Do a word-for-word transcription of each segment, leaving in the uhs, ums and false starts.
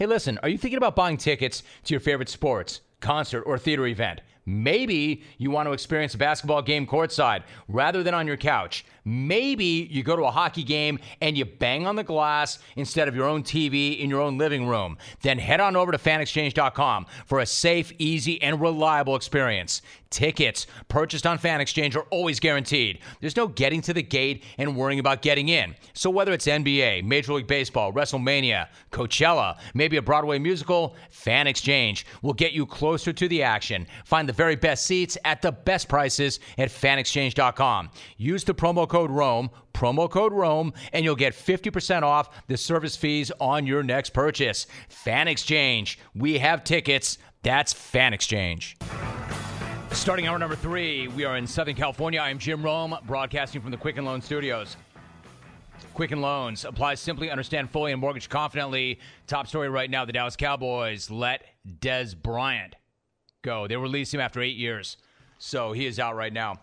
Hey, listen, are you thinking about buying tickets to your favorite sports, concert, or theater event? Maybe you want to experience a basketball game courtside rather than on your couch. Maybe you go to a hockey game and you bang on the glass instead of your own T V in your own living room. Then head on over to fan exchange dot com for a safe, easy, and reliable experience. Tickets purchased on FanExchange are always guaranteed. There's no getting to the gate and worrying about getting in. So whether it's N B A, Major League Baseball, WrestleMania, Coachella, maybe a Broadway musical, FanExchange will get you closer to the action. Find the very best seats at the best prices at fan exchange dot com. Use the promo code ROME, promo code ROME, and you'll get fifty percent off the service fees on your next purchase. FanExchange. We have tickets. That's FanExchange. Starting hour number three, we are in Southern California. I am Jim Rome, broadcasting from the Quicken Loan Studios. Quicken Loans applies simply, understand fully, and mortgage confidently. Top story right now, the Dallas Cowboys let Dez Bryant go. They released him after eight years, so he is out right now.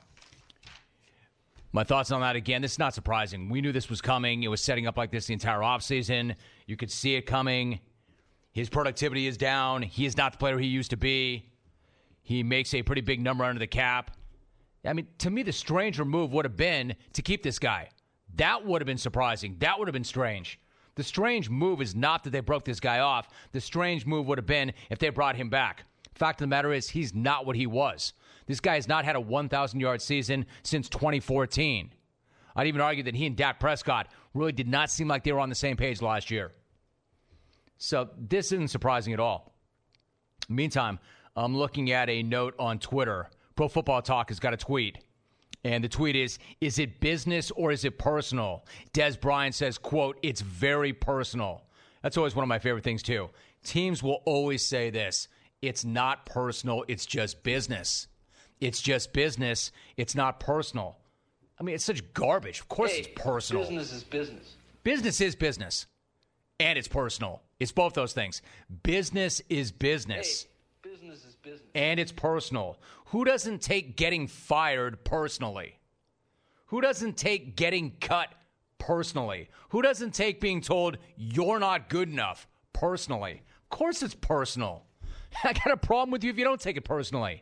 My thoughts on that, again, this is not surprising. We knew this was coming. It was setting up like this the entire offseason. You could see it coming. His productivity is down. He is not the player he used to be. He makes a pretty big number under the cap. I mean, to me, the stranger move would have been to keep this guy. That would have been surprising. That would have been strange. The strange move is not that they broke this guy off. The strange move would have been if they brought him back. Fact of the matter is, he's not what he was. This guy has not had a one thousand yard season since twenty fourteen. I'd even argue that he and Dak Prescott really did not seem like they were on the same page last year. So this isn't surprising at all. Meantime, I'm looking at a note on Twitter. Pro Football Talk has got a tweet. And the tweet is, is it business or is it personal? Dez Bryant says, quote, it's very personal. That's always one of my favorite things, too. Teams will always say this. It's not personal. It's just business. It's just business. It's not personal. I mean, it's such garbage. Of course hey, it's personal. Business is business. Business is business. And it's personal. It's both those things. Business is business. Hey, business is business. And it's personal. Who doesn't take getting fired personally? Who doesn't take getting cut personally? Who doesn't take being told you're not good enough personally? Of course it's personal. I got a problem with you if you don't take it personally.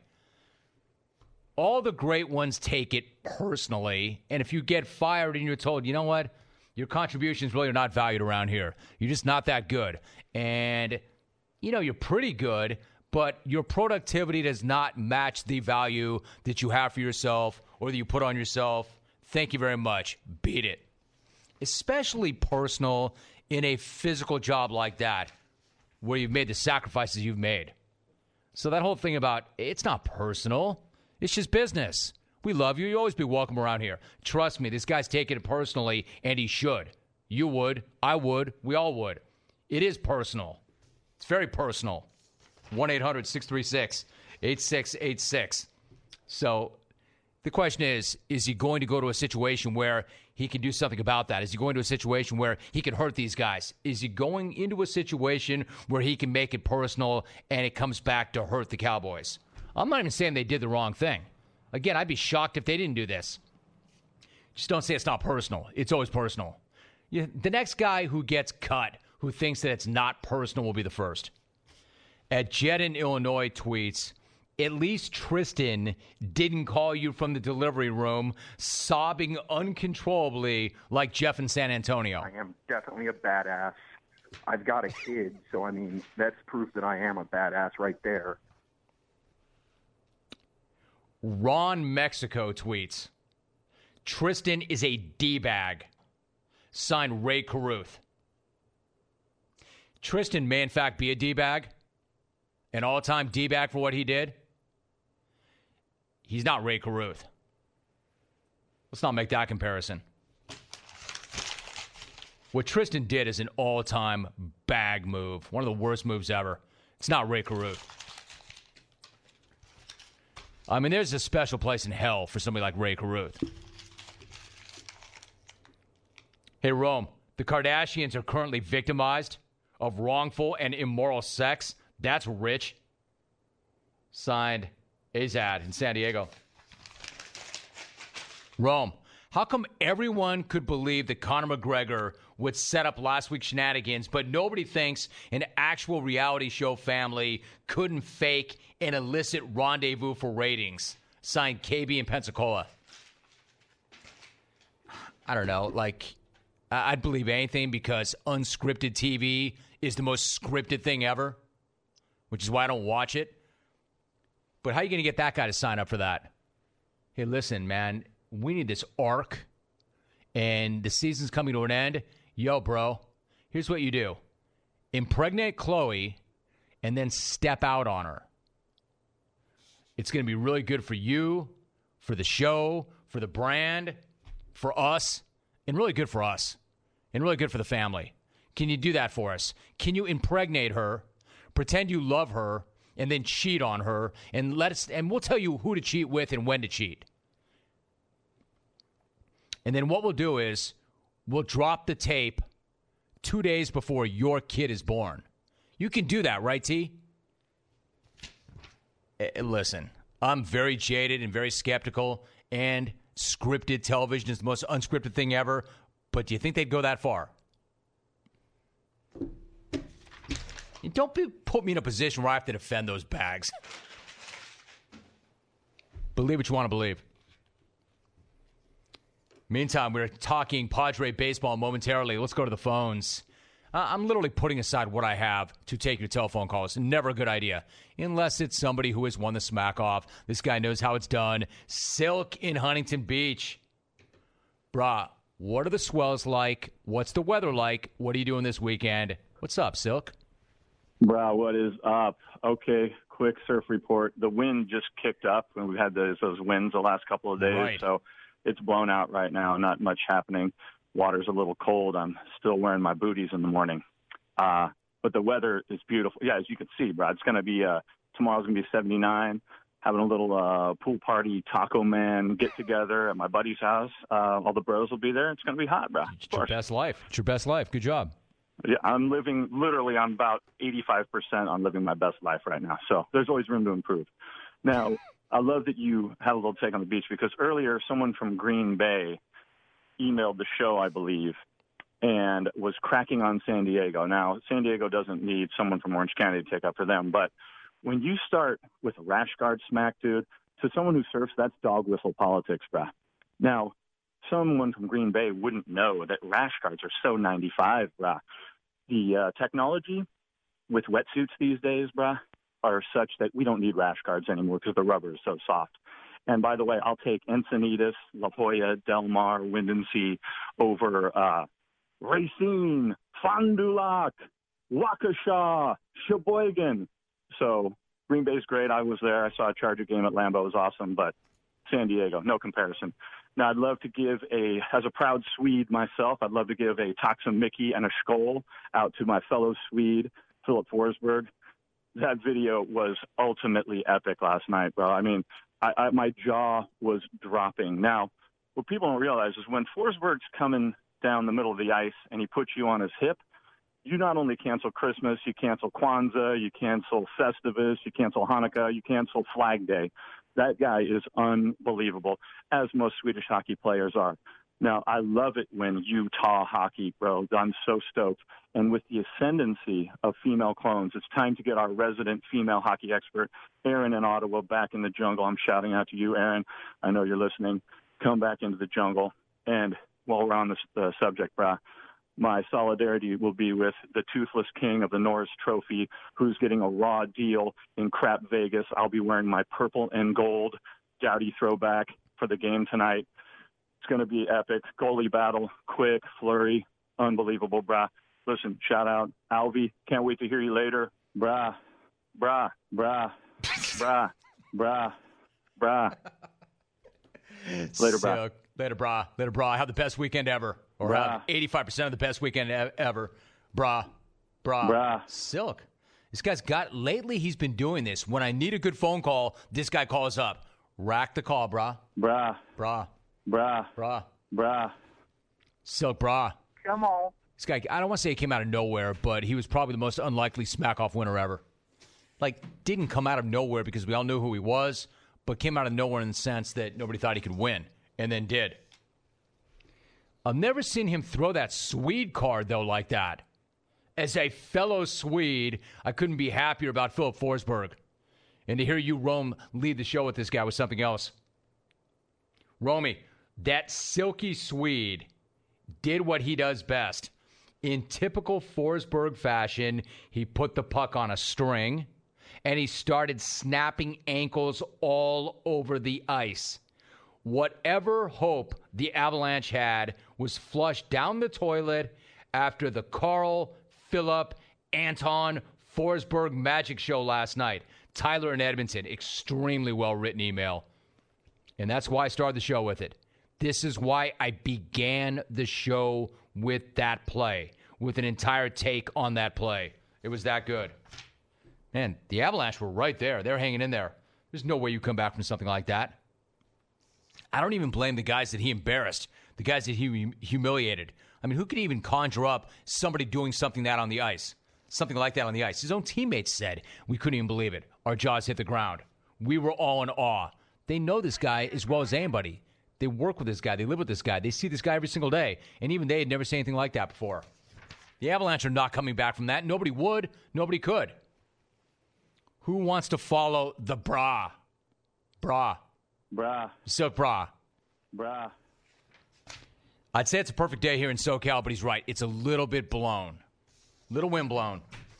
All the great ones take it personally. And if you get fired and you're told, you know what? Your contributions really are not valued around here. You're just not that good. And, you know, you're pretty good, but your productivity does not match the value that you have for yourself or that you put on yourself. Thank you very much. Beat it. Especially personal in a physical job like that where you've made the sacrifices you've made. So that whole thing about it's not personal. It's just business. We love you. You'll always be welcome around here. Trust me, this guy's taking it personally, and he should. You would. I would. We all would. It is personal. It's very personal. one eight hundred six three six eight six eight six. So the question is, is he going to go to a situation where he can do something about that? Is he going to a situation where he can hurt these guys? Is he going into a situation where he can make it personal and it comes back to hurt the Cowboys? I'm not even saying they did the wrong thing. Again, I'd be shocked if they didn't do this. Just don't say it's not personal. It's always personal. You, the next guy who gets cut, who thinks that it's not personal, will be the first. At Jed in Illinois tweets, at least Tristan didn't call you from the delivery room sobbing uncontrollably like Jeff in San Antonio. I am definitely a badass. I've got a kid, so, I mean, that's proof that I am a badass right there. Ron Mexico tweets, Tristan is a D-bag. Signed Ray Caruth. Tristan may, in fact, be a D-bag. An all-time D-bag for what he did. He's not Ray Caruth. Let's not make that comparison. What Tristan did is an all-time bag move. One of the worst moves ever. It's not Ray Caruth. I mean, there's a special place in hell for somebody like Ray Caruth. Hey, Rome, the Kardashians are currently victimized of wrongful and immoral sex. That's rich. Signed, Azad in San Diego. Rome, How come everyone could believe that Conor McGregor would set up last week's shenanigans, but nobody thinks an actual reality show family couldn't fake an illicit rendezvous for ratings? Signed, K B in Pensacola. I don't know. Like, I'd believe anything because unscripted T V is the most scripted thing ever, which is why I don't watch it. But how are you going to get that guy to sign up for that? Hey, listen, man. We need this arc, and the season's coming to an end. Yo, bro, here's what you do. Impregnate Chloe, and then step out on her. It's going to be really good for you, for the show, for the brand, for us, and really good for us, and really good for the family. Can you do that for us? Can you impregnate her, pretend you love her, and then cheat on her, and let us, and we'll tell you who to cheat with and when to cheat. And then what we'll do is we'll drop the tape two days before your kid is born. You can do that, right, T? Uh, listen, I'm very jaded and very skeptical, and scripted television is the most unscripted thing ever, but do you think they'd go that far? Don't be, put me in a position where I have to defend those bags. Believe what you want to believe. Meantime, we're talking Padre baseball momentarily. Let's go to the phones. Uh, I'm literally putting aside what I have to take your telephone calls. Never a good idea. Unless it's somebody who has won the smack off. This guy knows how it's done. Silk in Huntington Beach. Brah, what are the swells like? What's the weather like? What are you doing this weekend? What's up, Silk? Brah, what is up? Okay, quick surf report. The wind just kicked up, and we've had those, those winds the last couple of days, right. So it's blown out right now, not much happening. Water's a little cold. I'm still wearing my booties in the morning. Uh, but the weather is beautiful. Yeah, as you can see, Brad, it's going to be, uh, tomorrow's going to be seventy-nine, having a little uh, pool party, Taco Man get-together at my buddy's house. Uh, all the bros will be there. It's going to be hot, bro. It's your best life. It's your best life. Good job. Yeah, I'm living, literally, I'm about eighty-five percent on living my best life right now. So there's always room to improve. Now, I love that you had a little take on the beach because earlier someone from Green Bay emailed the show, I believe, and was cracking on San Diego. Now, San Diego doesn't need someone from Orange County to take up for them, but when you start with rash guard smack, dude, to someone who surfs, that's dog whistle politics, bruh. Now, someone from Green Bay wouldn't know that rash guards are so ninety-five, bruh. The uh, technology with wetsuits these days, bruh, are such that we don't need rash guards anymore because the rubber is so soft. And by the way, I'll take Encinitas, La Jolla, Del Mar, Wind and Sea over uh, Racine, Fond du Lac, Waukesha, Sheboygan. So Green Bay's great. I was there. I saw a Charger game at Lambeau. It was awesome. But San Diego, no comparison. Now, I'd love to give a, as a proud Swede myself, I'd love to give a Taxum Mickey and a Skoll out to my fellow Swede, Philip Forsberg. That video was ultimately epic last night, bro. I mean, I, I, my jaw was dropping. Now, what people don't realize is when Forsberg's coming down the middle of the ice and he puts you on his hip, you not only cancel Christmas, you cancel Kwanzaa, you cancel Festivus, you cancel Hanukkah, you cancel Flag Day. That guy is unbelievable, as most Swedish hockey players are. Now, I love it when Utah hockey, bro. I'm so stoked. And with the ascendancy of female clones, it's time to get our resident female hockey expert, Erin in Ottawa, back in the jungle. I'm shouting out to you, Erin. I know you're listening. Come back into the jungle. And while we're on this uh, subject, brah, my solidarity will be with the toothless king of the Norris Trophy, who's getting a raw deal in crap Vegas. I'll be wearing my purple and gold Dowdy throwback for the game tonight. It's going to be epic. Goalie battle, quick, flurry, unbelievable, brah. Listen, shout out, Alvy. Can't wait to hear you later. Brah, brah, brah, brah, brah, brah. Later, brah. Later, brah. Later, brah. Have the best weekend ever. Or brah. have eighty-five percent of the best weekend e- ever. Brah. Brah. Brah. Silk. This guy's got, lately he's been doing this. When I need a good phone call, this guy calls up. Rack the call, brah. Brah. Brah. Brah. Brah. Brah. Silk, brah. Come on. This guy, I don't want to say he came out of nowhere, but he was probably the most unlikely smack-off winner ever. Like, didn't come out of nowhere because we all knew who he was, but came out of nowhere in the sense that nobody thought he could win, and then did. I've never seen him throw that Swede card, though, like that. As a fellow Swede, I couldn't be happier about Filip Forsberg. And to hear you, Rome, lead the show with this guy was something else. Romy, that silky Swede did what he does best. In typical Forsberg fashion, he put the puck on a string, and he started snapping ankles all over the ice. Whatever hope the Avalanche had was flushed down the toilet after the Carl, Philip, Anton Forsberg magic show last night. Tyler in Edmonton, extremely well-written email. And that's why I started the show with it. This is why I began the show with that play, with an entire take on that play. It was that good. Man, the Avalanche were right there. They're hanging in there. There's no way you come back from something like that. I don't even blame the guys that he embarrassed, the guys that he humiliated. I mean, who could even conjure up somebody doing something that on the ice? Something like that on the ice. His own teammates said we couldn't even believe it. Our jaws hit the ground. We were all in awe. They know this guy as well as anybody. They work with this guy. They live with this guy. They see this guy every single day. And even they had never seen anything like that before. The Avalanche are not coming back from that. Nobody would. Nobody could. Who wants to follow the bra? Bra. Bra. Silk bra. Bra. I'd say it's a perfect day here in SoCal, but he's right. It's a little bit blown. Little wind blown.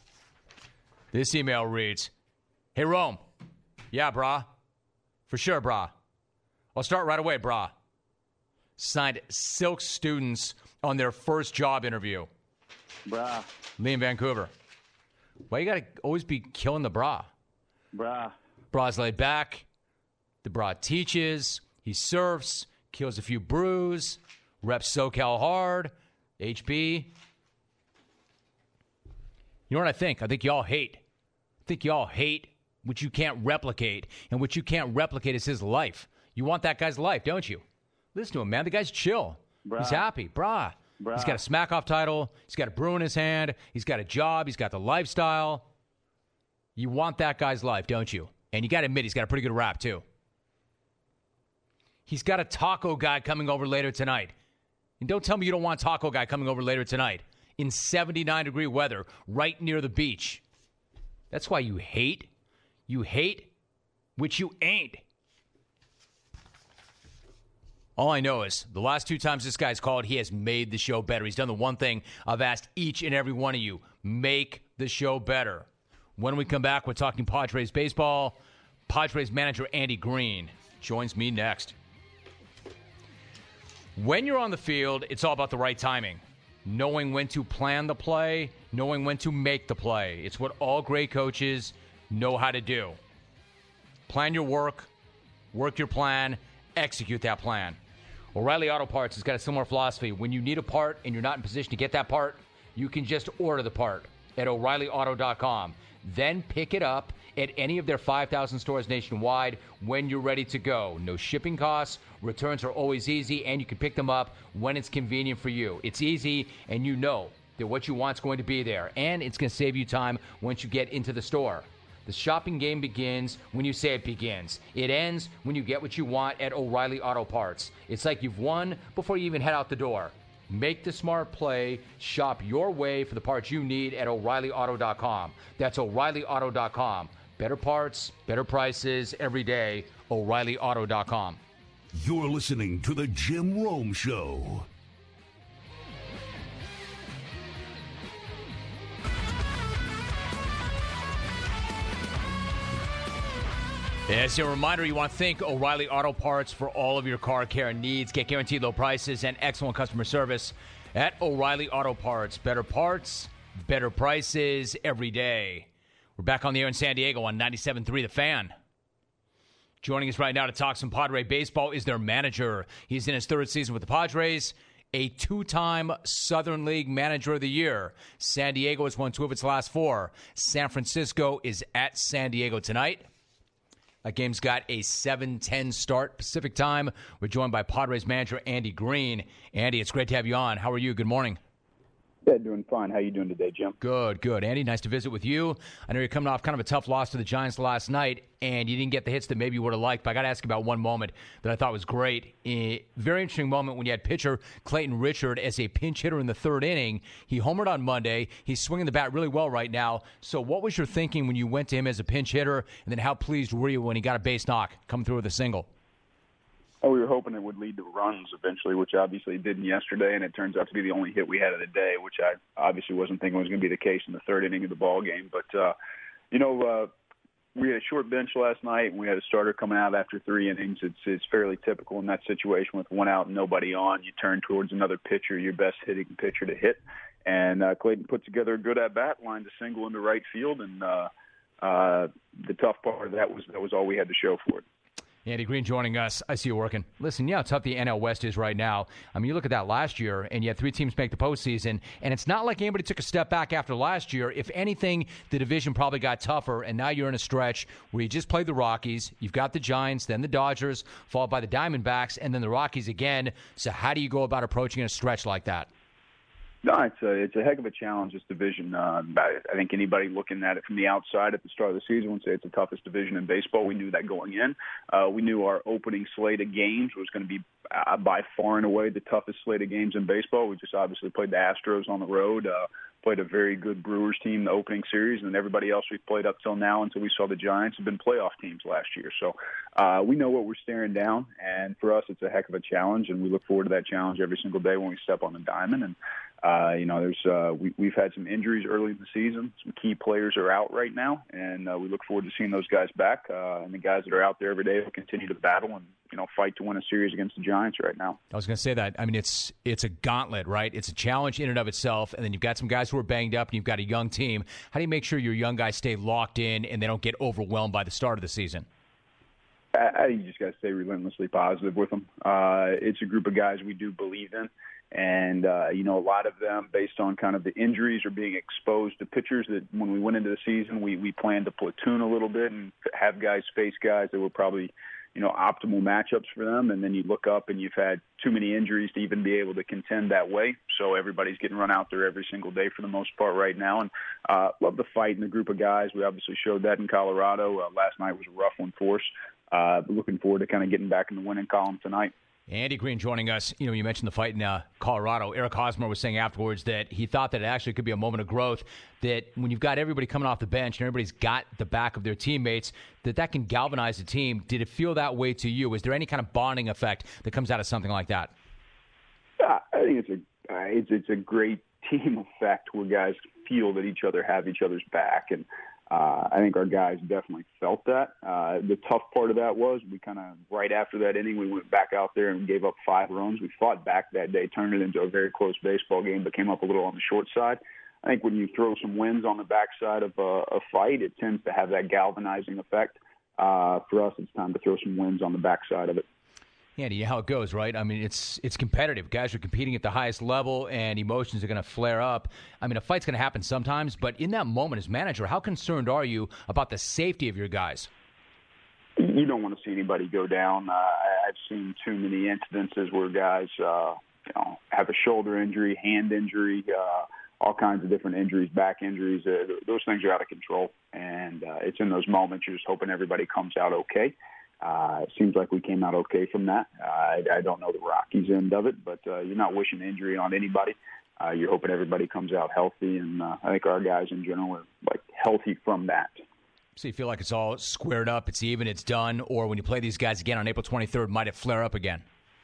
This email reads, Hey, Rome. Yeah, brah. For sure, brah. I'll start right away, brah. Signed Silk students on their first job interview. Brah. Lee in Vancouver. Why you got to always be killing the bra? Brah. Bra's laid back. The bra teaches. He surfs. Kills a few brews. Reps SoCal hard. H B. You know what I think? I think y'all hate. I think y'all hate what you can't replicate. And what you can't replicate is his life. You want that guy's life, don't you? Listen to him, man. The guy's chill. Brah. He's happy. Brah. Brah. He's got a smack-off title. He's got a brew in his hand. He's got a job. He's got the lifestyle. You want that guy's life, don't you? And you got to admit, he's got a pretty good rap, too. He's got a taco guy coming over later tonight. And don't tell me you don't want taco guy coming over later tonight in seventy-nine degree weather right near the beach. That's why you hate. You hate which you ain't. All I know is the last two times this guy's called, he has made the show better. He's done the one thing I've asked each and every one of you. Make the show better. When we come back, we're talking Padres baseball. Padres manager Andy Green joins me next. When you're on the field, it's all about the right timing. Knowing when to plan the play, knowing when to make the play. It's what all great coaches know how to do. Plan your work, work your plan, execute that plan. O'Reilly Auto Parts has got a similar philosophy. When you need a part and you're not in position to get that part, you can just order the part at O'Reilly Auto dot com. Then pick it up at any of their five thousand stores nationwide when you're ready to go. No shipping costs. Returns are always easy, and you can pick them up when it's convenient for you. It's easy, and you know that what you want is going to be there, and it's going to save you time once you get into the store. The shopping game begins when you say it begins. It ends when you get what you want at O'Reilly Auto Parts. It's like you've won before you even head out the door. Make the smart play. Shop your way for the parts you need at O'Reilly Auto dot com. That's O'Reilly Auto dot com. Better parts, better prices every day. O'Reilly Auto dot com. You're listening to The Jim Rome Show. As a reminder, you want to thank O'Reilly Auto Parts for all of your car care needs. Get guaranteed low prices and excellent customer service at O'Reilly Auto Parts. Better parts, better prices every day. We're back on the air in San Diego on ninety-seven point three The Fan. Joining us right now to talk some Padre baseball is their manager. He's in his third season with the Padres, a two-time Southern League Manager of the Year. San Diego has won two of its last four. San Francisco is at San Diego tonight. That game's got a seven ten start Pacific time. We're joined by Padres manager Andy Green. Andy, it's great to have you on. How are you? Good morning. Yeah, doing fine. How you doing today, Jim? Good, good. Andy, nice to visit with you. I know you're coming off kind of a tough loss to the Giants last night, and you didn't get the hits that maybe you would have liked, but I got to ask you about one moment that I thought was great. A very interesting moment when you had pitcher Clayton Richard as a pinch hitter in the third inning. He homered on Monday. He's swinging the bat really well right now. So what was your thinking when you went to him as a pinch hitter, and then how pleased were you when he got a base knock coming through with a single? Oh, we were hoping it would lead to runs eventually, which obviously it didn't yesterday, and it turns out to be the only hit we had of the day, which I obviously wasn't thinking was going to be the case in the third inning of the ball game. But, uh, you know, uh, we had a short bench last night, and we had a starter coming out after three innings. It's, it's fairly typical in that situation with one out and nobody on. You turn towards another pitcher, your best hitting pitcher to hit. And uh, Clayton put together a good at-bat, lined a single into right field, and uh, uh, the tough part of that was that was all we had to show for it. Andy Green joining us. I see you working. Listen, yeah, how tough the N L West is right now. I mean, you look at that last year, and you had three teams make the postseason, and it's not like anybody took a step back after last year. If anything, the division probably got tougher, and now you're in a stretch where you just played the Rockies. You've got the Giants, then the Dodgers, followed by the Diamondbacks, and then the Rockies again. So how do you go about approaching a stretch like that? No, it's a, it's a heck of a challenge, this division. Uh, I think anybody looking at it from the outside at the start of the season would say it's the toughest division in baseball. We knew that going in. Uh, we knew our opening slate of games was going to be uh, by far and away the toughest slate of games in baseball. We just obviously played the Astros on the road, uh, played a very good Brewers team in the opening series, and everybody else we've played up till now until we saw the Giants have been playoff teams last year. So uh, we know what we're staring down, and for us it's a heck of a challenge, and we look forward to that challenge every single day when we step on the diamond. And Uh, you know, there's uh, we, we've had some injuries early in the season. Some key players are out right now, and uh, we look forward to seeing those guys back. Uh, and the guys that are out there every day will continue to battle and, you know, fight to win a series against the Giants right now. I was going to say that. I mean, it's it's a gauntlet, right? It's a challenge in and of itself, and then you've got some guys who are banged up, and you've got a young team. How do you make sure your young guys stay locked in and they don't get overwhelmed by the start of the season? I think you just got to stay relentlessly positive with them. Uh, it's a group of guys we do believe in. And, uh, you know, a lot of them, based on kind of the injuries or being exposed to pitchers that when we went into the season, we, we planned to platoon a little bit and have guys face guys that were probably, you know, optimal matchups for them. And then you look up and you've had too many injuries to even be able to contend that way. So everybody's getting run out there every single day for the most part right now. And uh, love the fight in the group of guys. We obviously showed that in Colorado. Uh, last night was a rough one for us. Uh, looking forward to kind of getting back in the winning column tonight. Andy Green joining us. You know, you mentioned the fight in uh, Colorado. Eric Hosmer was saying afterwards that he thought that it actually could be a moment of growth, that when you've got everybody coming off the bench and everybody's got the back of their teammates, that that can galvanize the team. Did it feel that way to you? Is there any kind of bonding effect that comes out of something like that? Uh, I think it's a uh, it's, it's a great team effect where guys feel that each other have each other's back. And Uh, I think our guys definitely felt that. Uh, the tough part of that was we kind of, right after that inning, we went back out there and gave up five runs. We fought back that day, turned it into a very close baseball game, but came up a little on the short side. I think when you throw some wins on the backside of a, a fight, it tends to have that galvanizing effect. Uh, for us, it's time to throw some wins on the backside of it. Yeah, you know how it goes, right? I mean, it's it's competitive. Guys are competing at the highest level, and emotions are going to flare up. I mean, a fight's going to happen sometimes, but in that moment as manager, how concerned are you about the safety of your guys? You don't want to see anybody go down. Uh, I've seen too many incidences where guys uh, you know, have a shoulder injury, hand injury, uh, all kinds of different injuries, back injuries. Uh, those things are out of control, and uh, it's in those moments you're just hoping everybody comes out okay. Uh, it seems like we came out okay from that. Uh, I, I don't know the Rockies' end of it, but uh, you're not wishing injury on anybody. Uh, you're hoping everybody comes out healthy, and uh, I think our guys in general are like healthy from that. So you feel like it's all squared up, it's even, it's done, or when you play these guys again on April twenty-third, might it flare up again?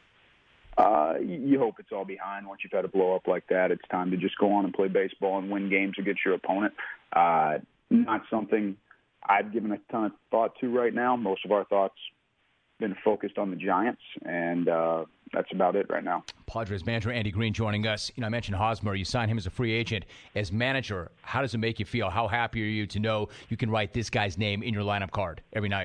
Uh, you hope it's all behind. Once you've had a blow up like that, it's time to just go on and play baseball and win games against your opponent. Uh, not something I've given a ton of thought to right now. Most of our thoughts been focused on the Giants, and uh, that's about it right now. Padres manager Andy Green joining us. You know, I mentioned Hosmer. You signed him as a free agent. As manager, how does it make you feel? How happy are you to know you can write this guy's name in your lineup card every night?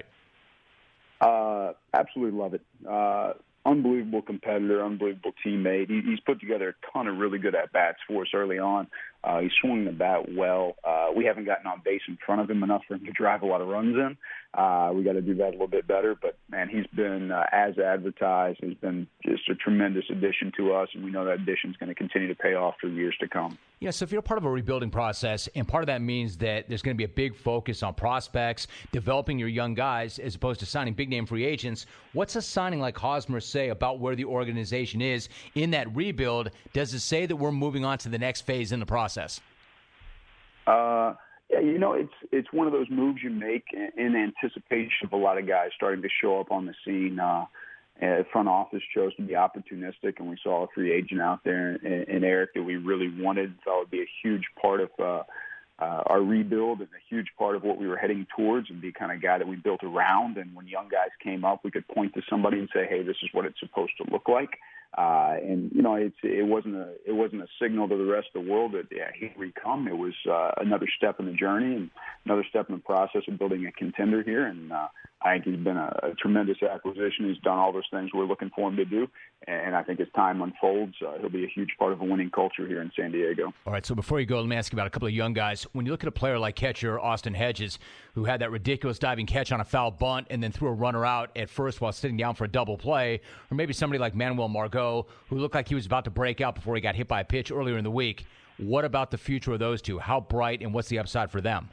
Uh, absolutely love it. Uh, unbelievable competitor, unbelievable teammate. He, he's put together a ton of really good at-bats for us early on. Uh, he swung the bat well. Uh, we haven't gotten on base in front of him enough for him to drive a lot of runs in. Uh, we got to do that a little bit better. But, man, he's been, uh, as advertised, he's been just a tremendous addition to us, and we know that addition is going to continue to pay off for years to come. Yeah, so if you're part of a rebuilding process, and part of that means that there's going to be a big focus on prospects, developing your young guys, as opposed to signing big-name free agents, what's a signing like Hosmer say about where the organization is in that rebuild? Does it say that we're moving on to the next phase in the process? Uh, yeah, you know, it's it's one of those moves you make in anticipation of a lot of guys starting to show up on the scene. Uh, Uh, front office chose to be opportunistic, and we saw a free agent out there in, in Eric that we really wanted. Thought would be a huge part of uh, uh, our rebuild and a huge part of what we were heading towards, and be kind of guy that we built around. And when young guys came up, we could point to somebody and say, "Hey, this is what it's supposed to look like." Uh, and you know, it's, it wasn't a it wasn't a signal to the rest of the world that yeah, here we come. It was uh, another step in the journey and another step in the process of building a contender here. And uh, I think he's been a, a tremendous acquisition. He's done all those things we're looking for him to do. And I think as time unfolds, uh, he'll be a huge part of a winning culture here in San Diego. All right, so before you go, let me ask you about a couple of young guys. When you look at a player like catcher Austin Hedges, who had that ridiculous diving catch on a foul bunt and then threw a runner out at first while sitting down for a double play, or maybe somebody like Manuel Margot, who looked like he was about to break out before he got hit by a pitch earlier in the week, what about the future of those two? How bright and what's the upside for them?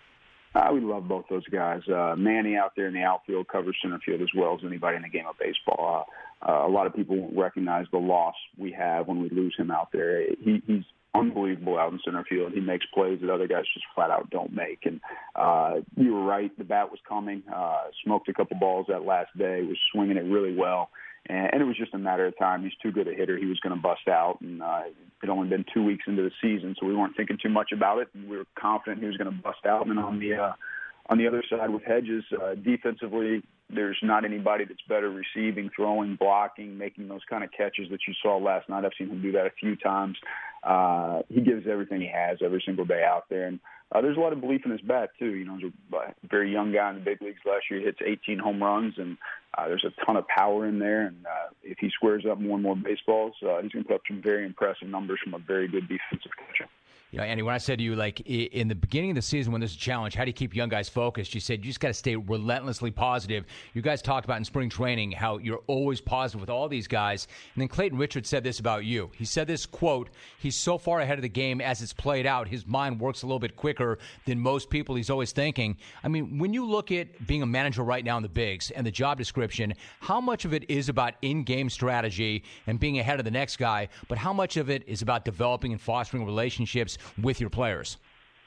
Uh, we love both those guys. Uh, Manny out there in the outfield covers center field as well as anybody in the game of baseball. Uh, uh, a lot of people won't recognize the loss we have when we lose him out there. He, he's unbelievable out in center field. He makes plays that other guys just flat out don't make. And uh, you were right. The bat was coming. Uh, smoked a couple balls that last day. Was swinging it really well. And it was just a matter of time. He's too good a hitter. He was going to bust out. And uh, it had only been two weeks into the season, so we weren't thinking too much about it. And we were confident he was going to bust out. And on the uh, on the other side with Hedges, uh, defensively, there's not anybody that's better receiving, throwing, blocking, making those kind of catches that you saw last night. I've seen him do that a few times. Uh, he gives everything he has every single day out there. And uh, there's a lot of belief in his bat, too. You know, he's a very young guy in the big leagues last year. He hits eighteen home runs, and uh, there's a ton of power in there. And uh, if he squares up more and more baseballs, uh, he's going to put up some very impressive numbers from a very good defensive catcher. You know, Andy, when I said to you, like, in the beginning of the season when there's a challenge, how do you keep young guys focused? You said you just got to stay relentlessly positive. You guys talked about in spring training how you're always positive with all these guys. And then Clayton Richards said this about you. He said this, quote, he's so far ahead of the game as it's played out. His mind works a little bit quicker than most people. He's always thinking. I mean, when you look at being a manager right now in the bigs and the job description, how much of it is about in-game strategy and being ahead of the next guy, but how much of it is about developing and fostering relationships with your players?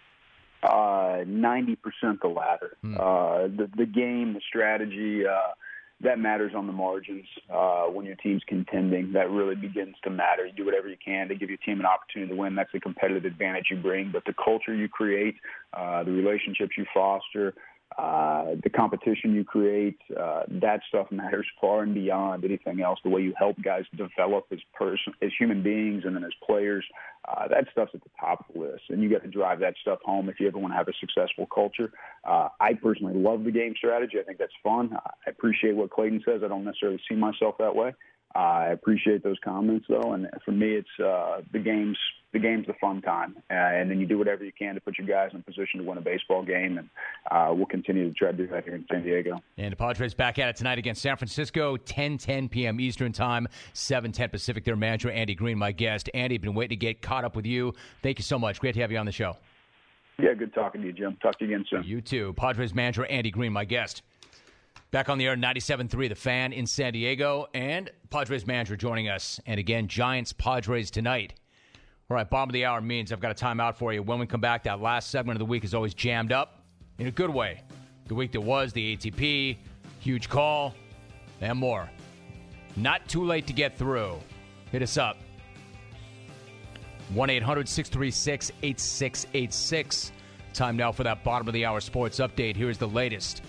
Uh, ninety percent the latter. Mm. Uh, the, the game, the strategy, uh, that matters on the margins. Uh, when your team's contending, that really begins to matter. You do whatever you can to give your team an opportunity to win. That's the competitive advantage you bring. But the culture you create, uh, the relationships you foster, uh, the competition you create, uh, that stuff matters far and beyond anything else. The way you help guys develop as person, as human beings, and then as players, uh, that stuff's at the top of the list. And you got to drive that stuff home if you ever want to have a successful culture. Uh, I personally love the game strategy. I think that's fun. I appreciate what Clayton says. I don't necessarily see myself that way. Uh, I appreciate those comments, though, and for me, it's uh, the game's the game's the fun time, uh, and then you do whatever you can to put your guys in a position to win a baseball game, and uh, we'll continue to try to do that here in San Diego. And the Padres back at it tonight against San Francisco, ten ten p.m. Eastern Time, seven ten Pacific. Their manager, Andy Green, my guest. Andy, been waiting to get caught up with you. Thank you so much. Great to have you on the show. Yeah, good talking to you, Jim. Talk to you again soon. You too. Padres manager, Andy Green, my guest. Back on the air, ninety-seven point three, The Fan in San Diego, and Padres manager joining us. And again, Giants-Padres tonight. All right, bottom of the hour means I've got a timeout for you. When we come back, that last segment of the week is always jammed up in a good way. The week that was, the A T P, huge call, and more. Not too late to get through. Hit us up. one eight hundred six three six eight six eight six. Time now for that bottom of the hour sports update. Here's the latest.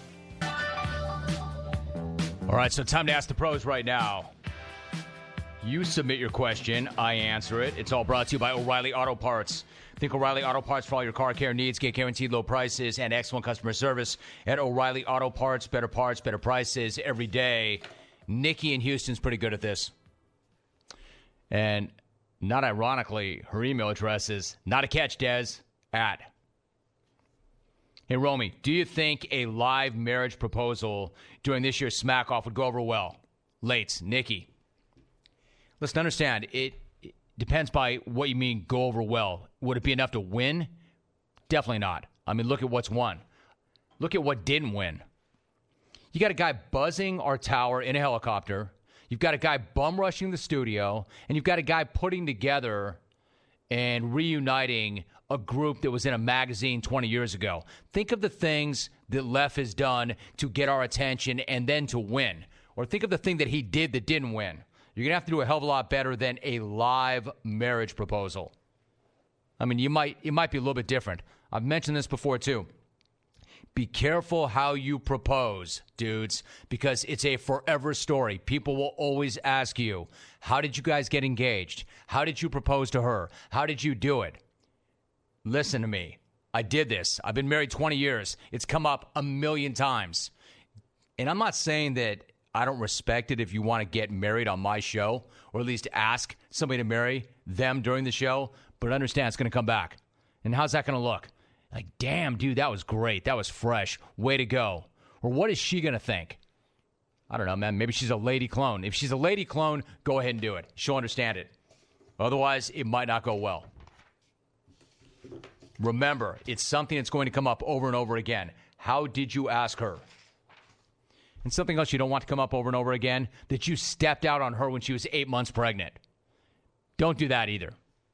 All right, so time to ask the pros right now. You submit your question, I answer it. It's all brought to you by O'Reilly Auto Parts. Think O'Reilly Auto Parts for all your car care needs. Get guaranteed low prices and excellent customer service at O'Reilly Auto Parts. Better parts, better prices every day. Nikki in Houston's pretty good at this. And Not ironically, her email address is not a catch, Des, at. Hey, Romy, do you think a live marriage proposal during this year's Smack Off would go over well? Lates, Nikki. Listen, understand, it, it depends by what you mean go over well. Would it be enough to win? Definitely not. I mean, look at what's won. Look at what didn't win. You got a guy buzzing our tower in a helicopter. You've got a guy bum rushing the studio, and you've got a guy putting together and reuniting a group that was in a magazine twenty years ago. Think of the things that Lef has done to get our attention and then to win. Or think of the thing that he did that didn't win. You're going to have to do a hell of a lot better than a live marriage proposal. I mean, you might it might be a little bit different. I've mentioned this before, too. Be careful how you propose, dudes, because it's a forever story. People will always ask you, how did you guys get engaged? How did you propose to her? How did you do it? Listen to me. I did this. I've been married twenty years. It's come up a million times. And I'm not saying that I don't respect it if you want to get married on my show, or at least ask somebody to marry them during the show, but understand it's going to come back. And how's that going to look? Like, damn, dude, that was great. That was fresh. Way to go. Or what is she going to think? I don't know, man. Maybe she's a lady clone. If she's a lady clone, go ahead and do it. She'll understand it. Otherwise, it might not go well. Remember, it's something that's going to come up over and over again. How did you ask her? And something else you don't want to come up over and over again, that you stepped out on her when she was eight months pregnant. Don't do that either.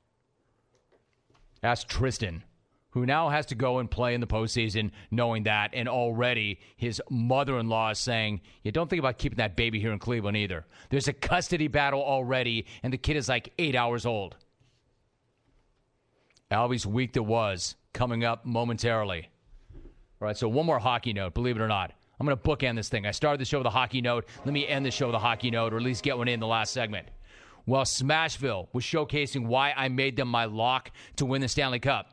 Ask Tristan, who now has to go and play in the postseason knowing that, and already his mother-in-law is saying, you don't think about keeping that baby here in Cleveland either. There's a custody battle already, and the kid is like eight hours old. Albie's week that was coming up momentarily. All right, so one more hockey note, believe it or not. I'm going to bookend this thing. I started the show with a hockey note. Let me end the show with a hockey note, or at least get one in the last segment. Well, Smashville was showcasing why I made them my lock to win the Stanley Cup.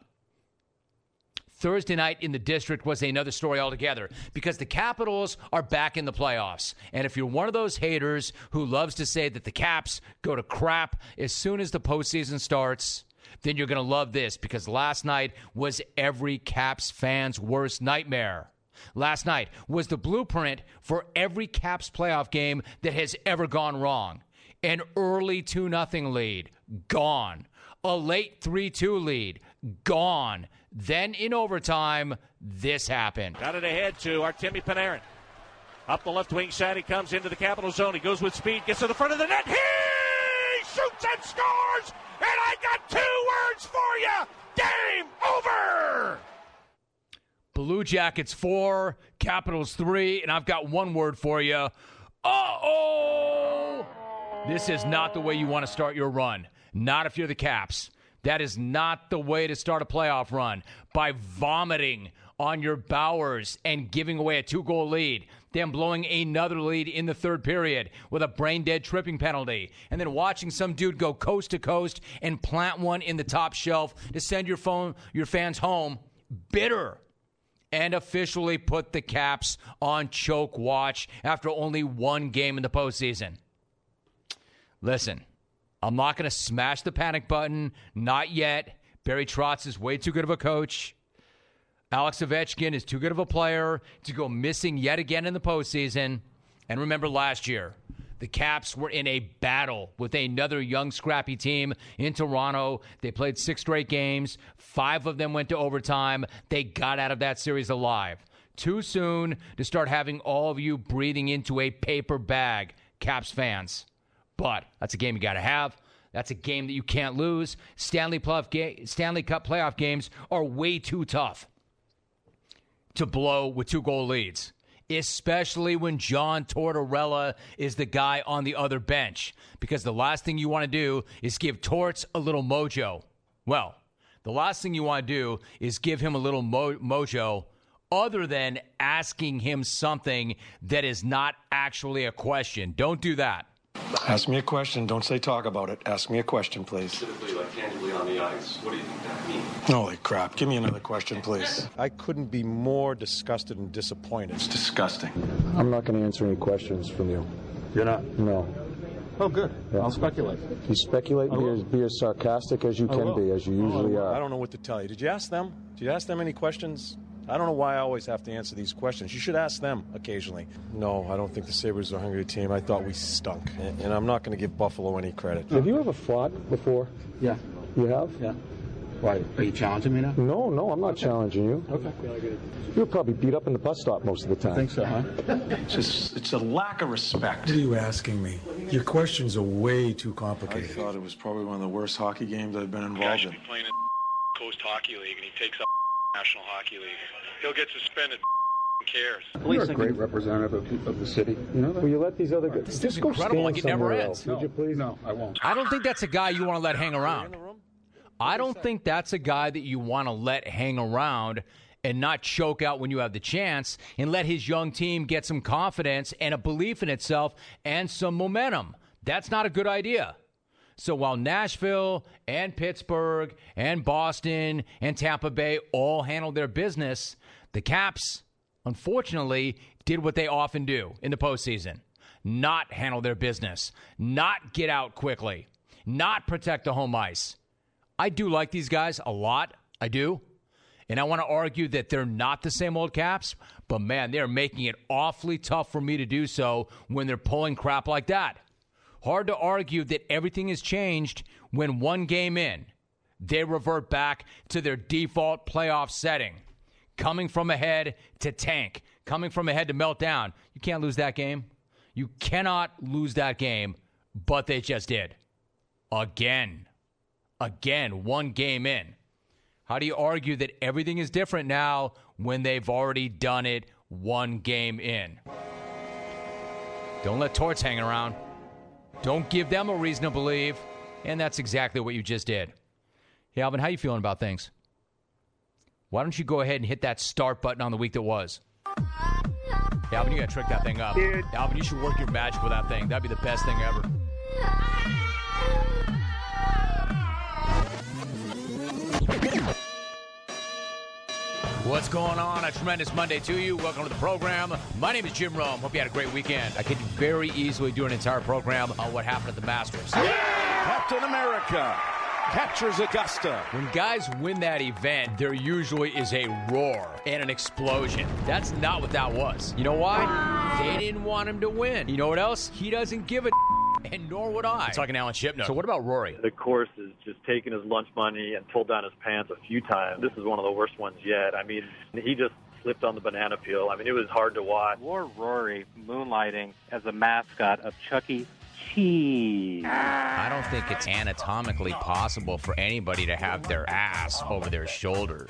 Thursday night in the district was another story altogether, because the Capitals are back in the playoffs. And if you're one of those haters who loves to say that the Caps go to crap as soon as the postseason starts, then you're going to love this, because last night was every Caps fan's worst nightmare. Last night was the blueprint for every Caps playoff game that has ever gone wrong. An early two nothing lead, gone. A late three two lead, gone. Then in overtime, this happened. Got it ahead to Artemi Panarin. Up the left wing side, he comes into the Capital zone. He goes with speed, gets to the front of the net. He shoots and scores! And I got two words for you! Game over! Blue Jackets four, Capitals three, and I've got one word for you. Uh-oh! This is not the way you want to start your run. Not if you're the Caps. That is not the way to start a playoff run, by vomiting on your Bowers and giving away a two-goal lead, then blowing another lead in the third period with a brain-dead tripping penalty, and then watching some dude go coast to coast and plant one in the top shelf to send your phone, your fans home bitter, and officially put the Caps on choke watch after only one game in the postseason. Listen, I'm not going to smash the panic button. Not yet. Barry Trotz is way too good of a coach. Alex Ovechkin is too good of a player to go missing yet again in the postseason. And remember last year, the Caps were in a battle with another young, scrappy team in Toronto. They played six straight games. Five of them went to overtime. They got out of that series alive. Too soon to start having all of you breathing into a paper bag, Caps fans. But that's a game you got to have. That's a game that you can't lose. Stanley, ga- Stanley Cup playoff games are way too tough to blow with two-goal leads, especially when John Tortorella is the guy on the other bench, because the last thing you want to do is give Torts a little mojo. Well, the last thing you want to do is give him a little mo- mojo other than asking him something that is not actually a question. Don't do that. Ask me a question. Don't say talk about it. Ask me a question, please. Specifically, like tangibly on the ice, what do you think that means? Holy crap. Give me another question, please. I couldn't be more disgusted and disappointed. It's disgusting. I'm not going to answer any questions from you. You're not? No. Oh, good. Yeah. I'll speculate. You speculate and be as, be as sarcastic as you I can will. be, as you usually Oh, are. I don't know what to tell you. Did you ask them? Did you ask them any questions? I don't know why I always have to answer these questions. You should ask them occasionally. No, I don't think the Sabres are a hungry team. I thought we stunk. And, and I'm not going to give Buffalo any credit. Have you ever fought before? Yeah. You have? Yeah. Why? Are you challenging me now? No, no, I'm not challenging you. Okay. You were probably beat up in the bus stop most of the time. I think so, huh? It's just, it's a lack of respect. What are you asking me? Your questions are way too complicated. I thought it was probably one of the worst hockey games I've been involved Guy should in. be playing in Coast Hockey League, and he takes up National Hockey League. He'll get suspended. Who cares? You're a great representative of, of the city. You know that? Will you let these other guys This just is go incredible, stand like it never somewhere ends. else, would you please? No, I won't. I don't think that's a guy you want to let hang around. I don't think that's a guy that you want to let hang around and not choke out when you have the chance and let his young team get some confidence and a belief in itself and some momentum. That's not a good idea. So while Nashville and Pittsburgh and Boston and Tampa Bay all handled their business, the Caps, unfortunately, did what they often do in the postseason. Not handle their business. Not get out quickly. Not protect the home ice. I do like these guys a lot. I do. And I want to argue that they're not the same old Caps, but man, they're making it awfully tough for me to do so when they're pulling crap like that. Hard to argue that everything has changed when one game in, they revert back to their default playoff setting. Coming from ahead to tank. Coming from ahead to melt down. You can't lose that game. You cannot lose that game, but they just did. Again. Again, one game in. How do you argue that everything is different now when they've already done it one game in? Don't let Torts hang around. Don't give them a reason to believe. And that's exactly what you just did. Hey, Alvin, how you feeling about things? Why don't you go ahead and hit that start button on the week that was? Hey, Alvin, you got to trick that thing up. Dude. Alvin, you should work your magic with that thing. That'd be the best thing ever. What's going on? A tremendous Monday to you. Welcome to the program. My name is Jim Rome. Hope you had a great weekend. I could very easily do an entire program on what happened at the Masters. Captain America captures Augusta. When guys win that event, there usually is a roar and an explosion. That's not what that was. You know why? They didn't want him to win. You know what else? He doesn't give a and nor would I. I'm talking Alan Shipnuck. So what about Rory? The course has just taken his lunch money and pulled down his pants a few times. This is one of the worst ones yet. I mean, he just slipped on the banana peel. I mean, it was hard to watch. Or Rory moonlighting as a mascot of Chuck E. Cheese. I don't think it's anatomically possible for anybody to have their ass over their shoulders.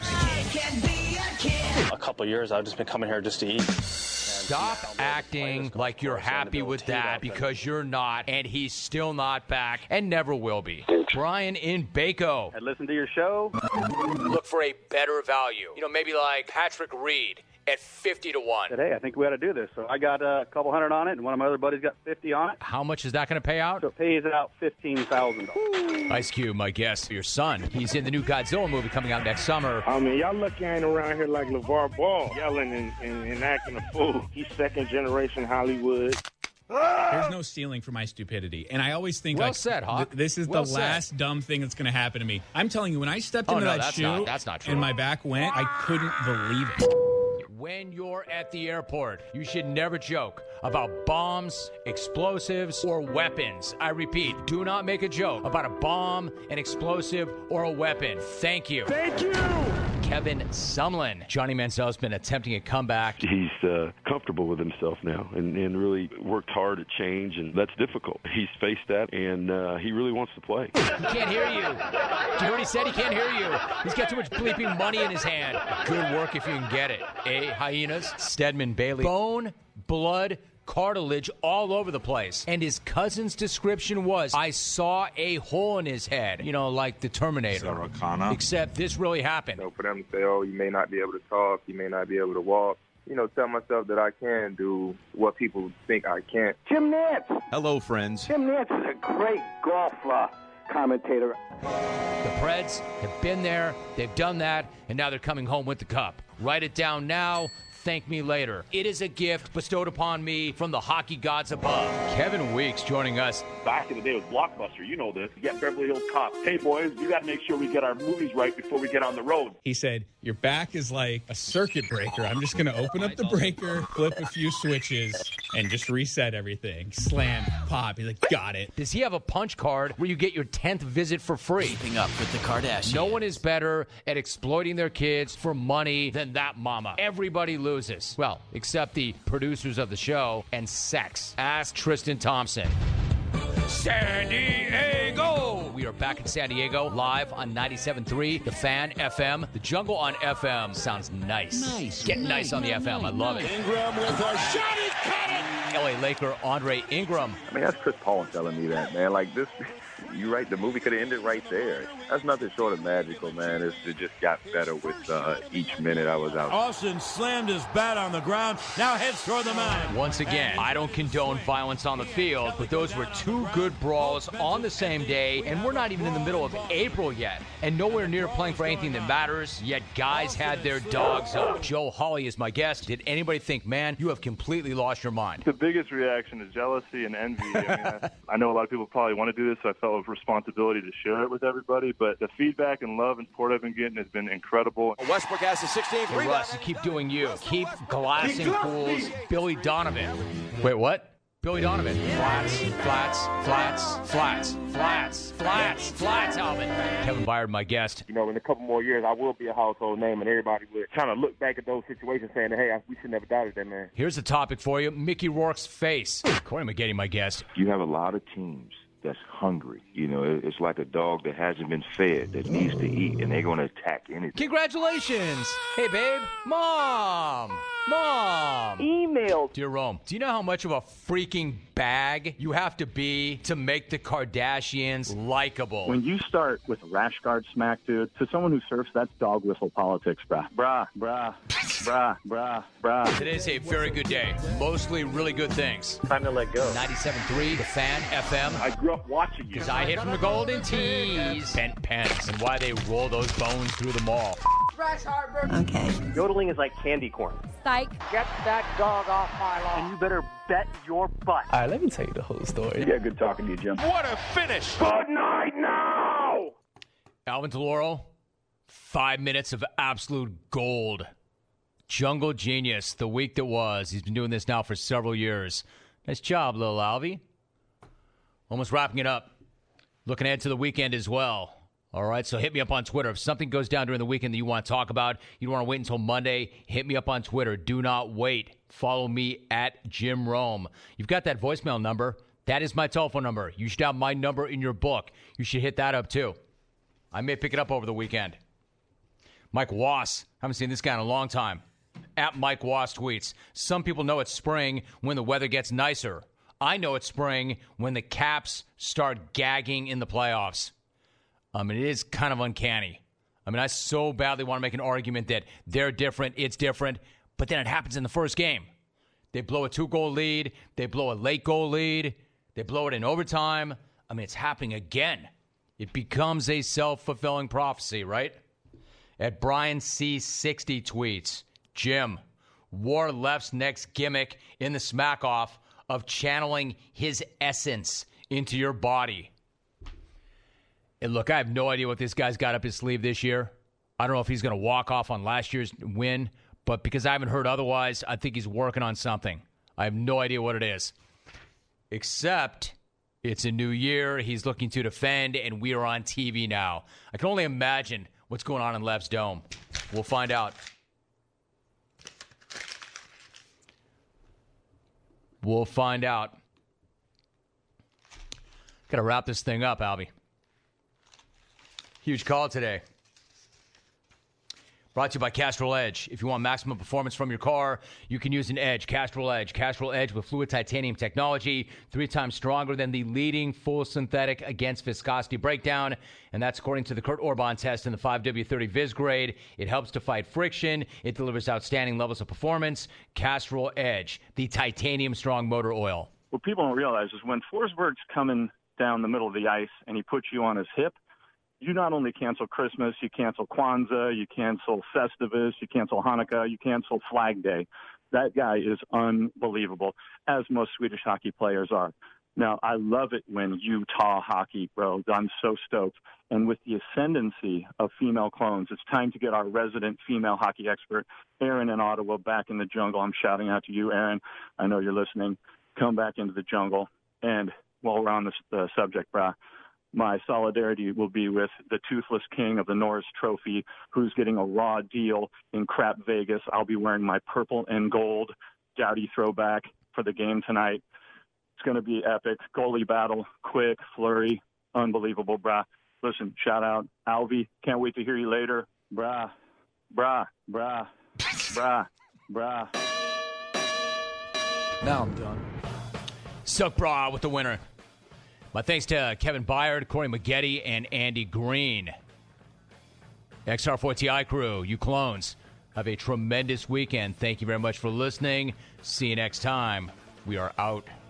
A couple of years, I've just been coming here just to eat. Stop acting like you're happy with that because you're not, and he's still not back and never will be. Brian in Baco. I listened to your show. Look for a better value. You know, maybe like Patrick Reed at fifty to one. Hey, I think we ought to do this. So I got a couple hundred on it, and one of my other buddies got fifty on it. How much is that going to pay out? So it pays out fifteen thousand dollars. Ice Cube, my guest, your son. He's in the new Godzilla movie coming out next summer. I mean, y'all lucky I ain't around here like LeVar Ball, yelling and, and, and acting a fool. He's second generation Hollywood. There's no ceiling for my stupidity. And I always think, well like, said, Hawk. th- this is well the said. last dumb thing that's going to happen to me. I'm telling you, when I stepped oh, into no, that that's shoe not, that's not true. and my back went, I couldn't believe it. When you're at the airport, you should never joke about bombs, explosives, or weapons. I repeat, do not make a joke about a bomb, an explosive, or a weapon. Thank you. Thank you. Kevin Sumlin. Johnny Manziel's been attempting a comeback. He's uh, comfortable with himself now and, and really worked hard at change, and that's difficult. He's faced that, and uh, he really wants to play. He can't hear you. Did you hear what he said? He can't hear you. He's got too much bleeping money in his hand. Good work if you can get it. Eh, hyenas? Stedman Bailey. Bone, blood, cartilage all over the place. And his cousin's description was, I saw a hole in his head. You know, like the Terminator. Sarah Except this really happened. So for them to say, oh, you may not be able to talk, you may not be able to walk, you know, tell myself that I can do what people think I can't. Jim Nance. Hello, friends. Jim Nance is a great golf uh, commentator. The Preds have been there, they've done that, and now they're coming home with the cup. Write it down now. thank me later. It is a gift bestowed upon me from the hockey gods above. Kevin Weeks joining us. Back in the day with Blockbuster, you know this. You get Beverly Hills Cop. Hey, boys, we got to make sure we get our movies right before we get on the road. He said, your back is like a circuit breaker. I'm just going to open up the breaker, flip a few switches, and just reset everything. Slam, pop. He's like, got it. Does he have a punch card where you get your tenth visit for free? Keeping up with the Kardashians. No one is better at exploiting their kids for money than that mama. Everybody loses. Well, except the producers of the show and sex. Ask Tristan Thompson. San Diego! We are back in San Diego, live on ninety-seven point three, The Fan F M. The Jungle on F M sounds nice. Nice. Get nice, nice on the nice, F M. Nice, I love nice. it. Ingram with a shot. He's got it! L A Laker Andre Ingram. I mean, that's Chris Paul telling me that, man. Like, this, you're right, the movie could have ended right there. That's nothing short of magical, man. It's, it just got better with uh, each minute I was out. Austin slammed his bat on the ground, now heads toward the mound. Once again, I don't condone violence on the field, but those were two good brawls on the same day, and we're not even in the middle of April yet, and nowhere near playing for anything that matters, yet guys had their dogs up. Joe Hawley is my guest. Did anybody think, man, you have completely lost your mind? The biggest reaction is jealousy and envy. I mean, I, I know a lot of people probably want to do this, so I felt a responsibility to share it with everybody, but the feedback and love and support I've been getting has been incredible. Westbrook has the sixteenth rebound. Russ, you keep doing you. Keep glassing fools. Billy Donovan. Wait, what? Billy Donovan. Flats, flats, flats, flats, flats, flats, flats, Alvin. Kevin Byard, my guest. You know, in a couple more years, I will be a household name, and everybody would kind of look back at those situations saying, hey, we should never doubted that, man. Here's the topic for you. Mickey Rourke's face. Corey Maggette, my guest. You have a lot of teams that's hungry. You know, it's like a dog that hasn't been fed, that needs to eat, and they're going to attack anything. Congratulations. Hey, babe. Mom. Mom. Email. Dear Rome, do you know how much of a freaking bag you have to be to make the Kardashians likable? When you start with rash guard smack, dude, to someone who surfs, that's dog whistle politics, brah. Brah, brah, brah, brah, brah. Today's a very good day. Mostly really good things. Time to let go. ninety-seven point three, The Fan F M. I grew up watching you. Because I hit from the golden tees. Bent pens. And why they roll those bones through the mall. Okay. Yodeling is like candy corn. Psych. Get that dog off my lawn. And you better bet your butt. All right, let me tell you the whole story. Yeah, good talking to you, Jim. What a finish. Good night now. Alvin Deloro, five minutes of absolute gold. Jungle Genius, the week that was. He's been doing this now for several years. Nice job, little Alvy. Almost wrapping it up. Looking ahead to the weekend as well. All right, so hit me up on Twitter. If something goes down during the weekend that you want to talk about, you don't want to wait until Monday, hit me up on Twitter. Do not wait. Follow me at Jim Rome. You've got that voicemail number. That is my telephone number. You should have my number in your book. You should hit that up, too. I may pick it up over the weekend. Mike Wass. Haven't seen this guy in a long time. At Mike Wass tweets, some people know it's spring when the weather gets nicer. I know it's spring when the Caps start gagging in the playoffs. I mean, it is kind of uncanny. I mean, I so badly want to make an argument that they're different, it's different, but then it happens in the first game. They blow a two-goal lead. They blow a late goal lead. They blow it in overtime. I mean, it's happening again. It becomes a self-fulfilling prophecy, right? At Brian C sixty tweets, Jim, War Left's next gimmick in the smack-off of channeling his essence into your body. And look, I have no idea what this guy's got up his sleeve this year. I don't know if he's going to walk off on last year's win, but because I haven't heard otherwise, I think he's working on something. I have no idea what it is. Except it's a new year, he's looking to defend, and we are on T V now. I can only imagine what's going on in Lev's Dome. We'll find out. We'll find out. Got to wrap this thing up, Albie. Huge call today. Brought to you by Castrol Edge. If you want maximum performance from your car, you can use an Edge. Castrol Edge. Castrol Edge with fluid titanium technology, three times stronger than the leading full synthetic against viscosity breakdown. And that's according to the Kurt Orban test in the five W thirty Viz grade. It helps to fight friction. It delivers outstanding levels of performance. Castrol Edge, the titanium strong motor oil. What people don't realize is when Forsberg's coming down the middle of the ice and he puts you on his hip, you not only cancel Christmas, you cancel Kwanzaa, you cancel Festivus, you cancel Hanukkah, you cancel Flag Day. That guy is unbelievable, as most Swedish hockey players are. Now, I love it when Utah hockey, bro. I'm so stoked. And with the ascendancy of female clones, it's time to get our resident female hockey expert, Erin in Ottawa, back in the jungle. I'm shouting out to you, Erin. I know you're listening. Come back into the jungle. And while we're on this uh, subject, brah, my solidarity will be with the toothless king of the Norris Trophy, who's getting a raw deal in crap Vegas. I'll be wearing my purple and gold Doughty throwback for the game tonight. It's going to be epic. Goalie battle, quick, flurry, unbelievable, brah. Listen, shout out, Alvy. Can't wait to hear you later. Brah, brah, brah, brah, brah. Now I'm done. Suck Brah with the winner. My thanks to Kevin Byard, Corey Maggette, and Andy Green. X R four T I crew, you clones, have a tremendous weekend. Thank you very much for listening. See you next time. We are out.